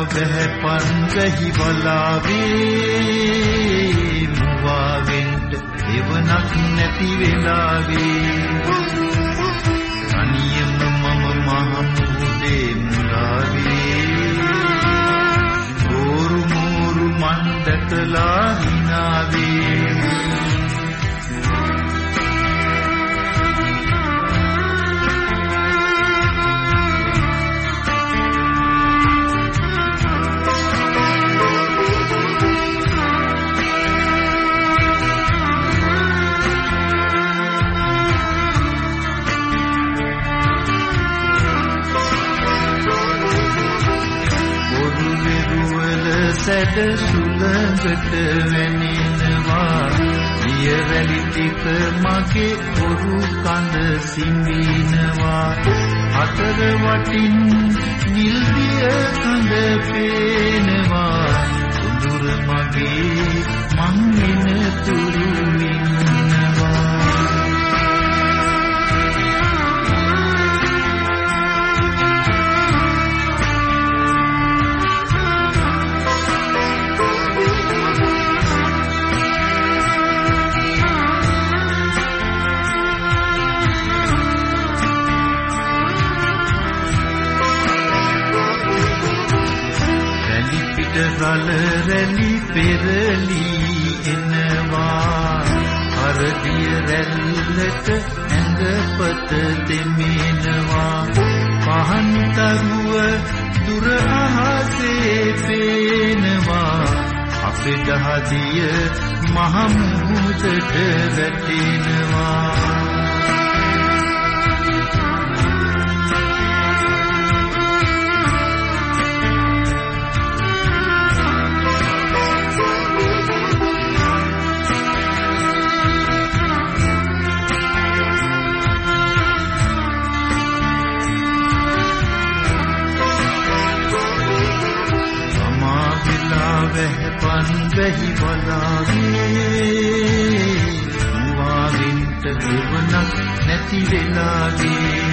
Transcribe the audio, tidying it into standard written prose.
වැහැපන් වැහි බලාවේ මුවාවෙන්ට එවනක් නැති වෙලාවේ තනියම මම මහමුදේ මුලාවේ ගෝරු මෝරු මන් දැකලා හිනාවේ සැඩ සුළඟට වැනෙනවා දියවැලි ටික මගේ ඔරු කඳ සිඹිනවා අතර වටින් නිල් දිය කඳ පේනවා උඳුර මගේ මං වෙන තුරු ඉන්නවා රළ රැලි පෙරලි එනවා හරදිය රැල්ලට ඇඟපත දෙමිනවා පහන් තරුව දුර අහසේ පේනවා අපේ දහදිය මහ මුහුදට වැටෙනවා වැහැපන් වැහි බලාවේ මුවාවෙන්ට එවනක් නැති වෙලාවේ